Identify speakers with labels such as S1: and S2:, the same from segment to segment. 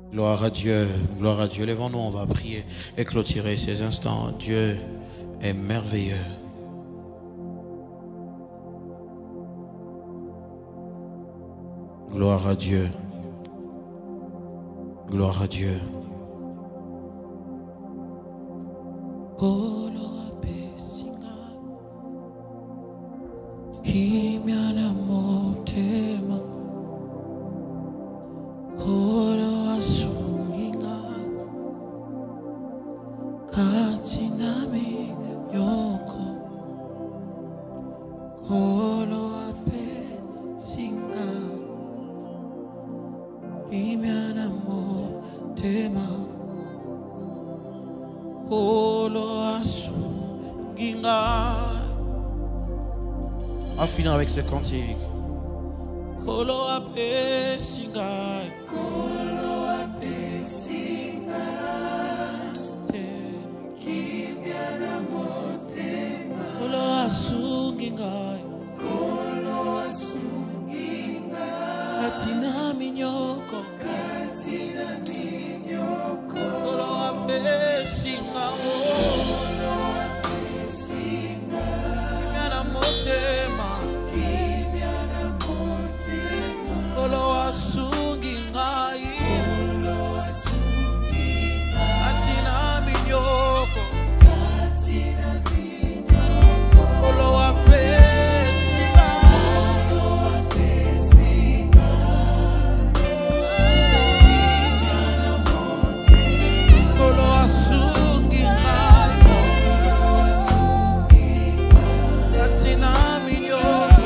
S1: Gloire à Dieu, gloire à Dieu. Lèvons-nous, on va prier et clôturer ces instants. Dieu est merveilleux. Gloire à Dieu. Gloire à Dieu. On va finir avec ce cantique. Kolo ape singa, kolo ape singa, kibiana motema. Kolo asunginga, kolo asunginga. Katina minyoko, katina minyoko. Kolo ape singa, kolo ape singa, kibiana motema. Kolo asungi ngai, kolo asungi ngai, atina minyoko, atina minyoko. Kolo apesinga, kolo apesinga, kolo asungi ngai, kolo asungi ngai, atina minyoko.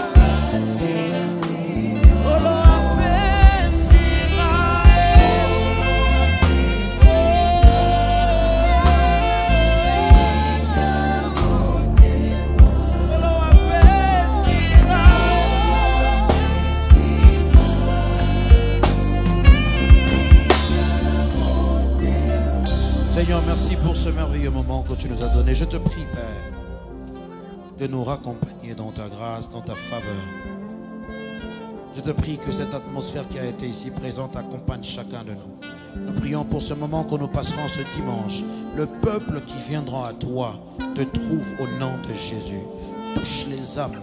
S1: Seigneur, merci pour ce merveilleux moment que tu nous as donné. Je te prie, Père, de nous raccompagner dans ta grâce, dans ta faveur. Je te prie que cette atmosphère qui a été ici présente accompagne chacun de nous. Nous prions pour ce moment que nous passerons ce dimanche. Le peuple qui viendra à toi te trouve au nom de Jésus. Touche les âmes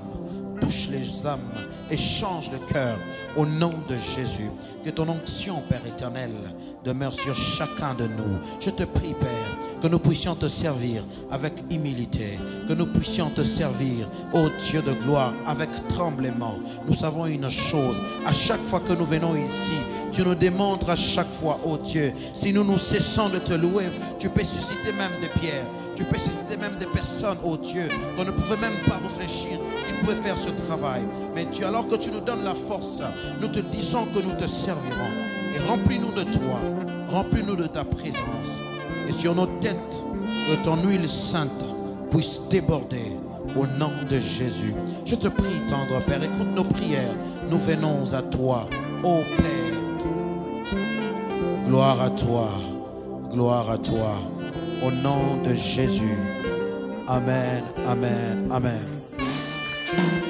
S1: et change le cœur au nom de Jésus. Que ton onction, Père éternel, demeure sur chacun de nous. Je te prie, Père, que nous puissions te servir avec humilité, que nous puissions te servir, ô Dieu de gloire, avec tremblement. Nous savons une chose, à chaque fois que nous venons ici, tu nous démontres à chaque fois, ô Dieu, si nous nous cessons de te louer, tu peux susciter même des pierres, tu peux susciter même des personnes, ô Dieu, qu'on ne pouvait même pas réfléchir, qui pouvaient faire ce travail. Mais Dieu, alors que tu nous donnes la force, nous te disons que nous te servirons. Et remplis-nous de toi, remplis-nous de ta présence. Et sur nos têtes, que ton huile sainte puisse déborder au nom de Jésus. Je te prie, tendre Père, écoute nos prières. Nous venons à toi, ô Père. Gloire à toi, gloire à toi. Au nom de Jésus. Amen, amen, amen.